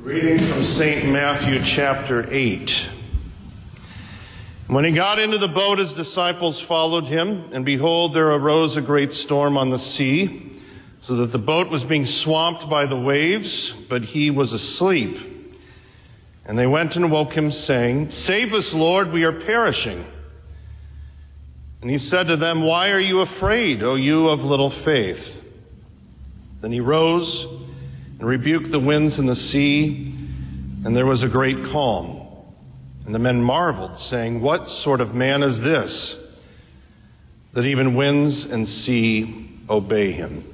Reading from St. Matthew chapter 8. When he got into the boat, his disciples followed him, and behold, there arose a great storm on the sea, so that the boat was being swamped by the waves, but he was asleep. And they went and woke him, saying, "Save us, Lord, we are perishing." And he said to them, "Why are you afraid, O you of little faith?" Then he rose and rebuked the winds and the sea, and there was a great calm. And the men marveled, saying, "What sort of man is this, that even winds and sea obey him?"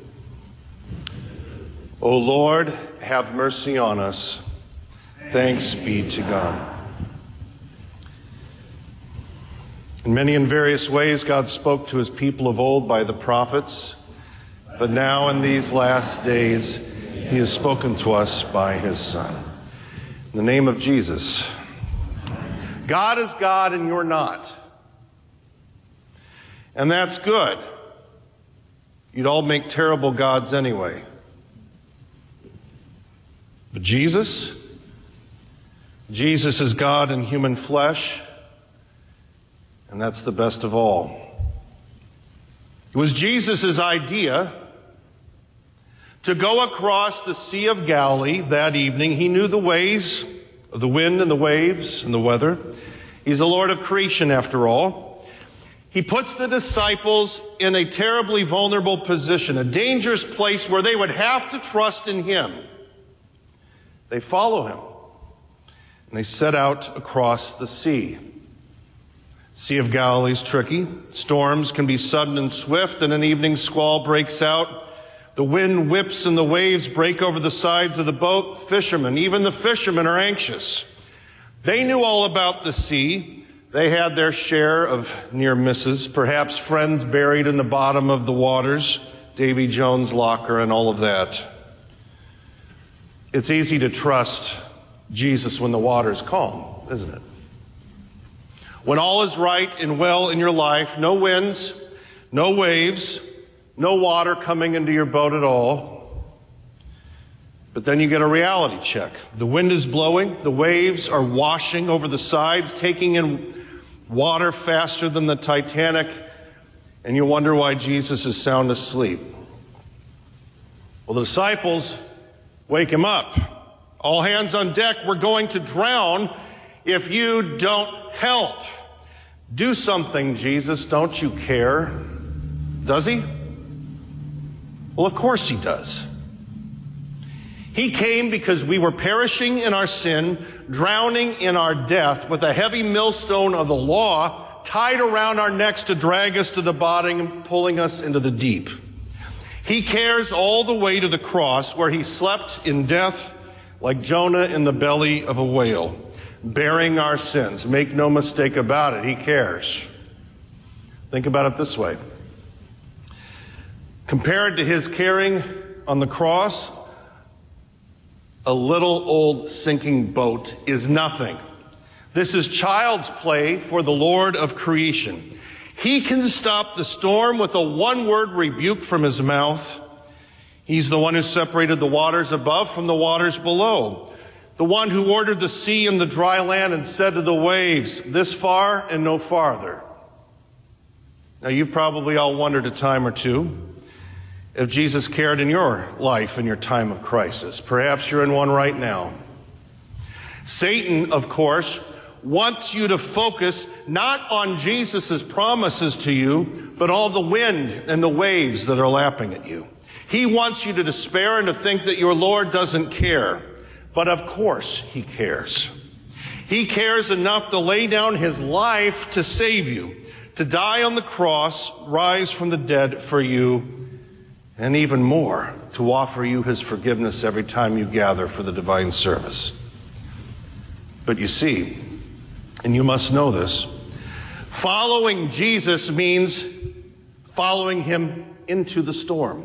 O Lord, have mercy on us. Thanks be to God. In many and various ways, God spoke to his people of old by the prophets, but now in these last days, he has spoken to us by his Son. In the name of Jesus. God is God and you're not. And that's good. You'd all make terrible gods anyway. But Jesus is God in human flesh, and that's the best of all. It was Jesus' idea to go across the Sea of Galilee that evening. He knew the ways of the wind and the waves and the weather. He's the Lord of creation, after all. He puts the disciples in a terribly vulnerable position, a dangerous place where they would have to trust in him. They follow him, and they set out across the sea. Sea of Galilee is tricky. Storms can be sudden and swift, and an evening squall breaks out. The wind whips and the waves break over the sides of the boat. Fishermen, even the fishermen, are anxious. They knew all about the sea. They had their share of near misses, perhaps friends buried in the bottom of the waters, Davy Jones' locker and all of that. It's easy to trust Jesus when the water's calm, isn't it? When all is right and well in your life, no winds, no waves, no water coming into your boat at all. But then you get a reality check. The wind is blowing, the waves are washing over the sides, taking in water faster than the Titanic, and you wonder why Jesus is sound asleep. Well, the disciples wake him up. "All hands on deck, we're going to drown if you don't help." "Do something, Jesus, don't you care?" Does he? Well, of course he does. He came because we were perishing in our sin, drowning in our death, with a heavy millstone of the law tied around our necks to drag us to the bottom and pulling us into the deep. He cares all the way to the cross, where he slept in death like Jonah in the belly of a whale, bearing our sins. Make no mistake about it, he cares. Think about it this way. Compared to his caring on the cross, a little old sinking boat is nothing. This is child's play for the Lord of creation. He can stop the storm with a one-word rebuke from his mouth. He's the one who separated the waters above from the waters below. The one who ordered the sea and the dry land and said to the waves, "This far and no farther." Now, you've probably all wondered a time or two if Jesus cared in your life in your time of crisis. Perhaps you're in one right now. Satan, of course, wants you to focus not on Jesus' promises to you, but all the wind and the waves that are lapping at you. He wants you to despair and to think that your Lord doesn't care. But of course he cares. He cares enough to lay down his life to save you, to die on the cross, rise from the dead for you, and even more, to offer you his forgiveness every time you gather for the divine service. But you see, and you must know this, following Jesus means following him into the storm.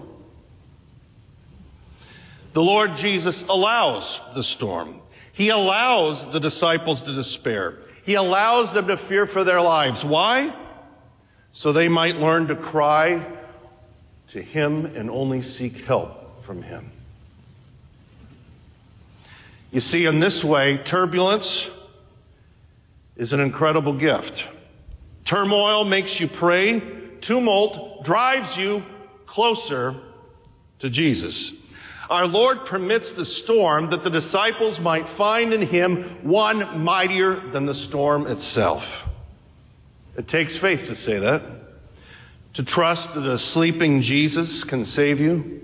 The Lord Jesus allows the storm. He allows the disciples to despair. He allows them to fear for their lives. Why? So they might learn to cry to him and only seek help from him. You see, in this way, turbulence is an incredible gift. Turmoil makes you pray. Tumult drives you closer to Jesus. Our Lord permits the storm that the disciples might find in him one mightier than the storm itself. It takes faith to say that, to trust that a sleeping Jesus can save you.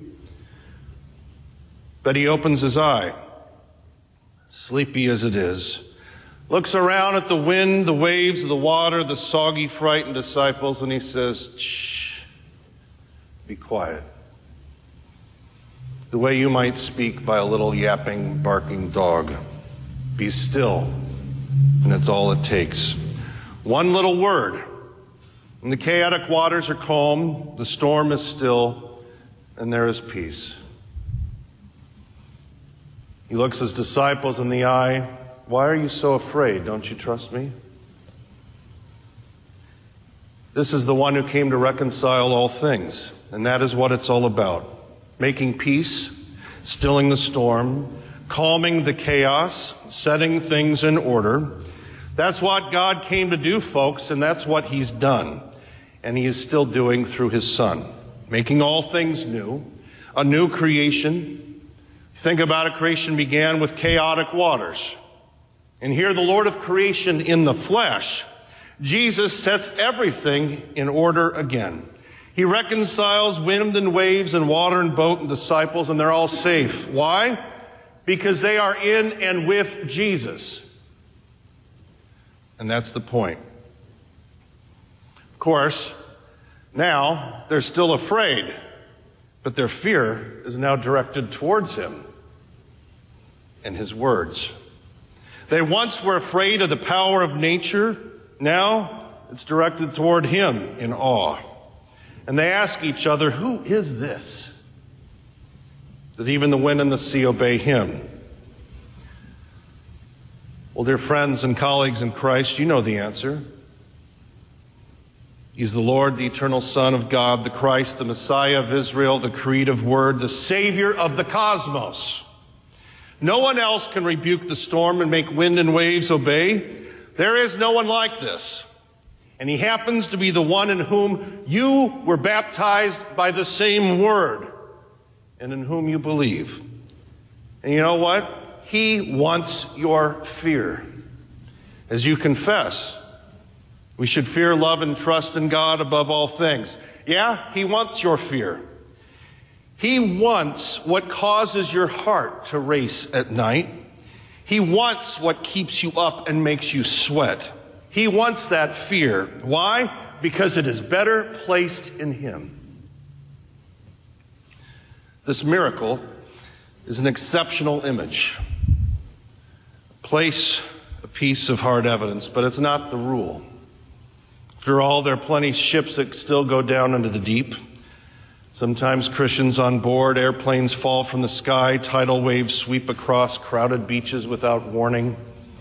But he opens his eye, sleepy as it is, looks around at the wind, the waves, the water, the soggy, frightened disciples, and he says, shh, be quiet. The way you might speak by a little yapping, barking dog. Be still, and it's all it takes. One little word, and the chaotic waters are calm, the storm is still, and there is peace. He looks his disciples in the eye. Why are you so afraid? Don't you trust me? This is the one who came to reconcile all things, and that is what it's all about. Making peace, stilling the storm, calming the chaos, setting things in order. That's what God came to do, folks, and that's what he's done. And he is still doing through his Son, making all things new, a new creation. Think about it, creation began with chaotic waters. And here the Lord of creation in the flesh, Jesus sets everything in order again. He reconciles wind and waves and water and boat and disciples, and they're all safe. Why? Because they are in and with Jesus. And that's the point. Of course, now they're still afraid, but their fear is now directed towards him and his words. They once were afraid of the power of nature. Now it's directed toward him in awe. And they ask each other, who is this? That even the wind and the sea obey him. Well, dear friends and colleagues in Christ, you know the answer. He's the Lord, the eternal Son of God, the Christ, the Messiah of Israel, the creative Word, the Savior of the cosmos. No one else can rebuke the storm and make wind and waves obey. There is no one like this. And he happens to be the one in whom you were baptized by the same word and in whom you believe. And you know what? He wants your fear. As you confess, we should fear, love, and trust in God above all things. Yeah, he wants your fear. He wants what causes your heart to race at night. He wants what keeps you up and makes you sweat. He wants that fear. Why? Because it is better placed in him. This miracle is an exceptional image. A piece of hard evidence, but it's not the rule. After all, there are plenty ships that still go down into the deep. Sometimes Christians on board, airplanes fall from the sky, tidal waves sweep across crowded beaches without warning.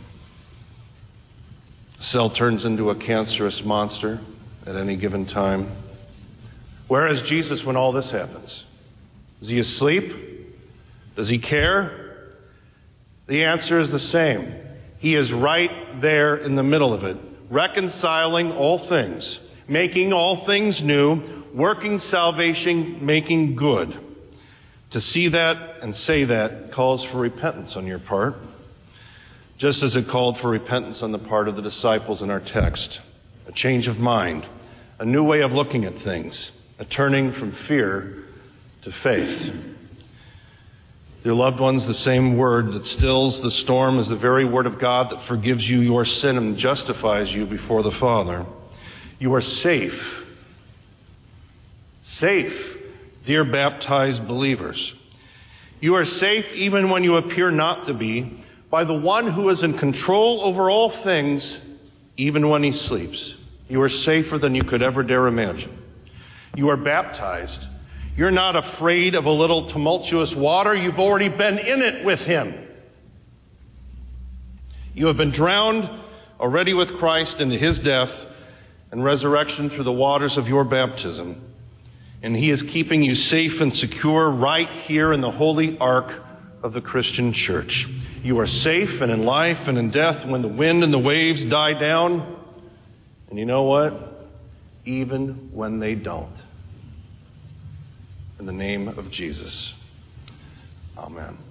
The cell turns into a cancerous monster at any given time. Where is Jesus when all this happens? Is he asleep? Does he care? The answer is the same. He is right there in the middle of it, reconciling all things, making all things new, working salvation, making good. To see that and say that calls for repentance on your part, just as it called for repentance on the part of the disciples in our text. A change of mind, a new way of looking at things, a turning from fear to faith. Dear loved ones, the same word that stills the storm is the very word of God that forgives you your sin and justifies you before the Father. You are safe. Safe, dear baptized believers. You are safe even when you appear not to be, by the one who is in control over all things, even when he sleeps. You are safer than you could ever dare imagine. You are baptized. You're not afraid of a little tumultuous water. You've already been in it with him. You have been drowned already with Christ into his death and resurrection through the waters of your baptism. And he is keeping you safe and secure right here in the holy ark of the Christian church. You are safe and in life and in death when the wind and the waves die down. And you know what? Even when they don't. In the name of Jesus. Amen.